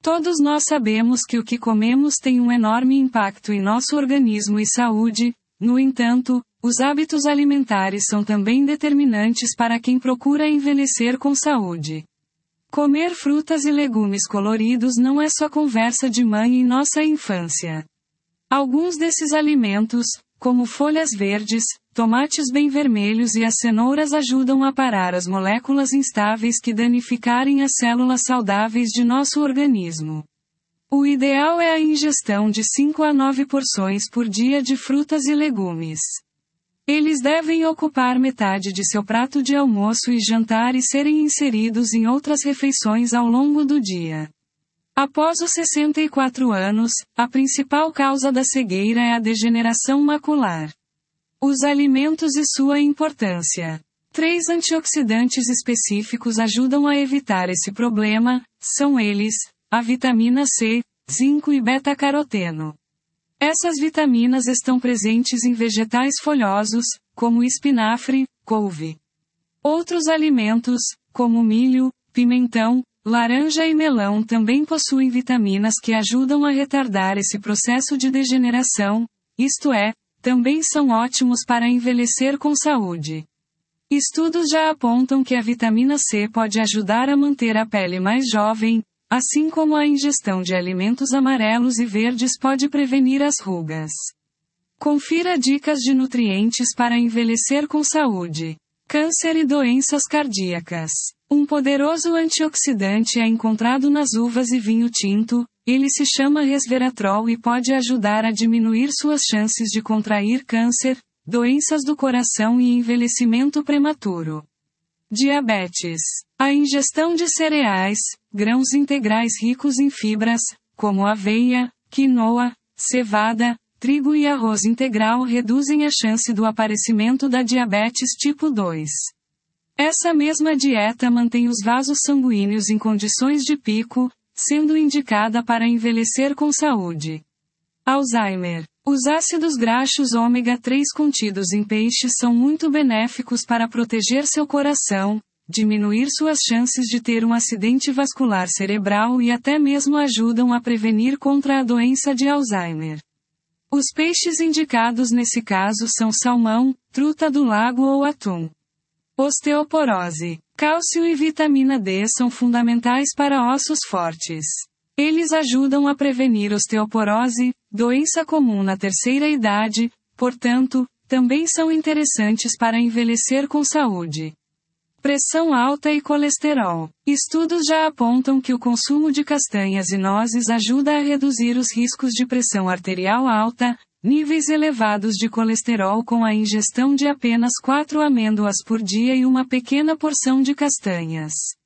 Todos nós sabemos que o que comemos tem um enorme impacto em nosso organismo e saúde, no entanto, os hábitos alimentares são também determinantes para quem procura envelhecer com saúde. Comer frutas e legumes coloridos não é só conversa de mãe em nossa infância. Alguns desses alimentos, como folhas verdes, tomates bem vermelhos e as cenouras ajudam a parar as moléculas instáveis que danificarem as células saudáveis de nosso organismo. O ideal é a ingestão de 5 a 9 porções por dia de frutas e legumes. Eles devem ocupar metade de seu prato de almoço e jantar e serem inseridos em outras refeições ao longo do dia. Após os 64 anos, a principal causa da cegueira é a degeneração macular. Os alimentos e sua importância. 3 antioxidantes específicos ajudam a evitar esse problema, são eles, a vitamina C, zinco e beta-caroteno. Essas vitaminas estão presentes em vegetais folhosos, como espinafre, couve. Outros alimentos, como milho, pimentão, laranja e melão também possuem vitaminas que ajudam a retardar esse processo de degeneração, isto é, também são ótimos para envelhecer com saúde. Estudos já apontam que a vitamina C pode ajudar a manter a pele mais jovem, assim como a ingestão de alimentos amarelos e verdes pode prevenir as rugas. Confira dicas de nutrientes para envelhecer com saúde. Câncer e doenças cardíacas. Um poderoso antioxidante é encontrado nas uvas e vinho tinto, ele se chama resveratrol e pode ajudar a diminuir suas chances de contrair câncer, doenças do coração e envelhecimento prematuro. Diabetes. A ingestão de cereais, grãos integrais ricos em fibras, como aveia, quinoa, cevada, trigo e arroz integral reduzem a chance do aparecimento da diabetes tipo 2. Essa mesma dieta mantém os vasos sanguíneos em condições de pico, sendo indicada para envelhecer com saúde. Alzheimer. Os ácidos graxos ômega 3 contidos em peixes são muito benéficos para proteger seu coração, diminuir suas chances de ter um acidente vascular cerebral e até mesmo ajudam a prevenir contra a doença de Alzheimer. Os peixes indicados nesse caso são salmão, truta do lago ou atum. Osteoporose. Cálcio e vitamina D são fundamentais para ossos fortes. Eles ajudam a prevenir osteoporose, doença comum na terceira idade, portanto, também são interessantes para envelhecer com saúde. Pressão alta e colesterol. Estudos já apontam que o consumo de castanhas e nozes ajuda a reduzir os riscos de pressão arterial alta, níveis elevados de colesterol com a ingestão de apenas 4 amêndoas por dia e uma pequena porção de castanhas.